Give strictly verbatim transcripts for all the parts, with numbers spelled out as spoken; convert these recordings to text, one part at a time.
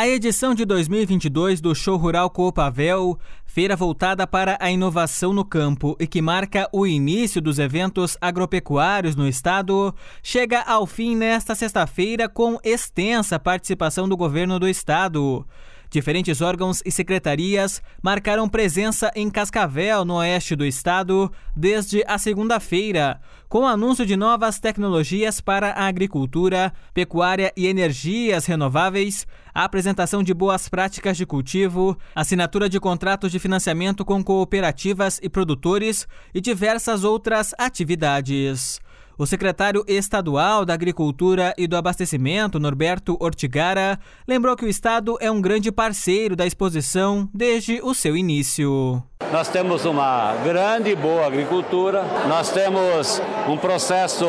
A edição de dois mil e vinte e dois do Show Rural Copavel, feira voltada para a inovação no campo e que marca o início dos eventos agropecuários no estado, chega ao fim nesta sexta-feira com extensa participação do governo do estado. Diferentes órgãos e secretarias marcaram presença em Cascavel, no oeste do estado, desde a segunda-feira, com o anúncio de novas tecnologias para a agricultura, pecuária e energias renováveis, a apresentação de boas práticas de cultivo, assinatura de contratos de financiamento com cooperativas e produtores e diversas outras atividades. O secretário estadual da Agricultura e do Abastecimento, Norberto Ortigara, lembrou que o estado é um grande parceiro da exposição desde o seu início. Nós temos uma grande e boa agricultura, nós temos um processo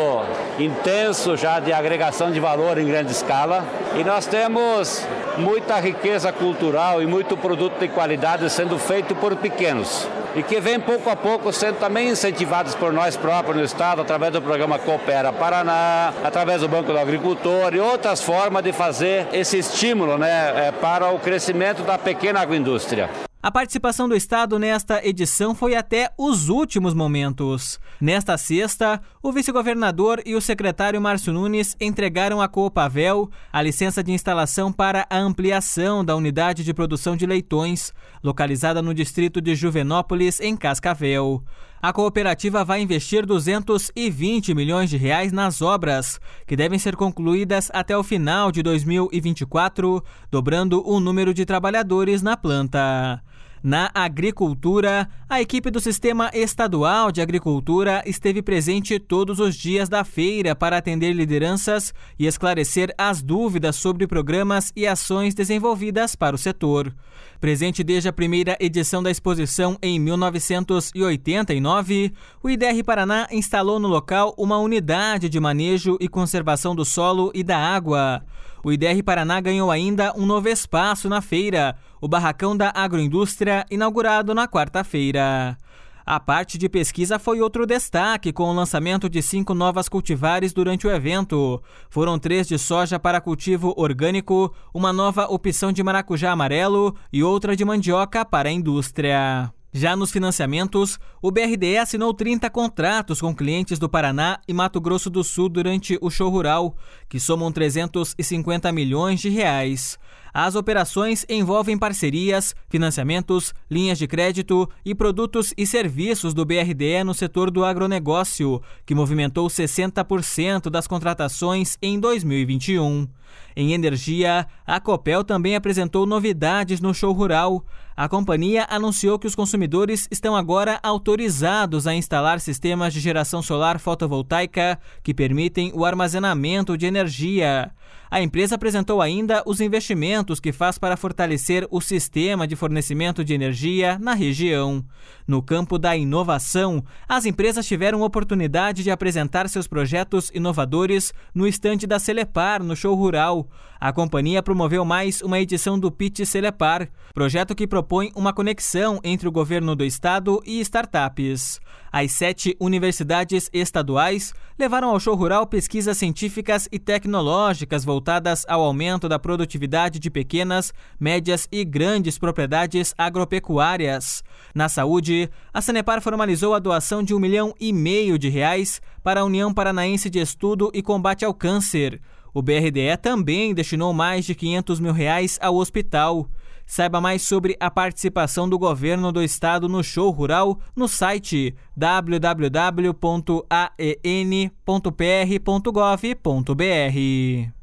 intenso já de agregação de valor em grande escala e nós temos muita riqueza cultural e muito produto de qualidade sendo feito por pequenos e que vem pouco a pouco sendo também incentivados por nós próprios no estado através do programa Coopera Paraná, através do Banco do Agricultor e outras formas de fazer esse estímulo, né, para o crescimento da pequena agroindústria. A participação do estado nesta edição foi até os últimos momentos. Nesta sexta, o vice-governador e o secretário Márcio Nunes entregaram à Copavel a licença de instalação para a ampliação da unidade de produção de leitões, localizada no distrito de Juvenópolis, em Cascavel. A cooperativa vai investir duzentos e vinte milhões de reais nas obras, que devem ser concluídas até o final de dois mil e vinte e quatro, dobrando o número de trabalhadores na planta. Na agricultura, a equipe do Sistema Estadual de Agricultura esteve presente todos os dias da feira para atender lideranças e esclarecer as dúvidas sobre programas e ações desenvolvidas para o setor. Presente desde a primeira edição da exposição em mil novecentos e oitenta e nove, o I D R Paraná instalou no local uma unidade de manejo e conservação do solo e da água. O I D R Paraná ganhou ainda um novo espaço na feira, o Barracão da Agroindústria, inaugurado na quarta-feira. A parte de pesquisa foi outro destaque, com o lançamento de cinco novas cultivares durante o evento. Foram três de soja para cultivo orgânico, uma nova opção de maracujá amarelo e outra de mandioca para a indústria. Já nos financiamentos, o B R D E assinou trinta contratos com clientes do Paraná e Mato Grosso do Sul durante o Show Rural, que somam trezentos e cinquenta milhões de reais. As operações envolvem parcerias, financiamentos, linhas de crédito e produtos e serviços do B R D E no setor do agronegócio, que movimentou sessenta por cento das contratações em dois mil e vinte e um. Em energia, a Copel também apresentou novidades no Show Rural. A companhia anunciou que os consumidores estão agora autorizados a instalar sistemas de geração solar fotovoltaica que permitem o armazenamento de energia. A empresa apresentou ainda os investimentos que faz para fortalecer o sistema de fornecimento de energia na região. No campo da inovação, as empresas tiveram oportunidade de apresentar seus projetos inovadores no estande da Celepar, no Show Rural. A companhia promoveu mais uma edição do Pitch Celepar, projeto que propõe uma conexão entre o governo do estado e startups. As sete universidades estaduais levaram ao Show Rural pesquisas científicas e tecnológicas voltadas ao aumento da produtividade de pequenas, médias e grandes propriedades agropecuárias. Na saúde, a Sanepar formalizou a doação de um milhão e meio de reais para a União Paranaense de Estudo e Combate ao Câncer. O B R D E também destinou mais de quinhentos mil reais ao hospital. Saiba mais sobre a participação do governo do estado no Show Rural no site w w w ponto a e n ponto p r ponto gov ponto b r.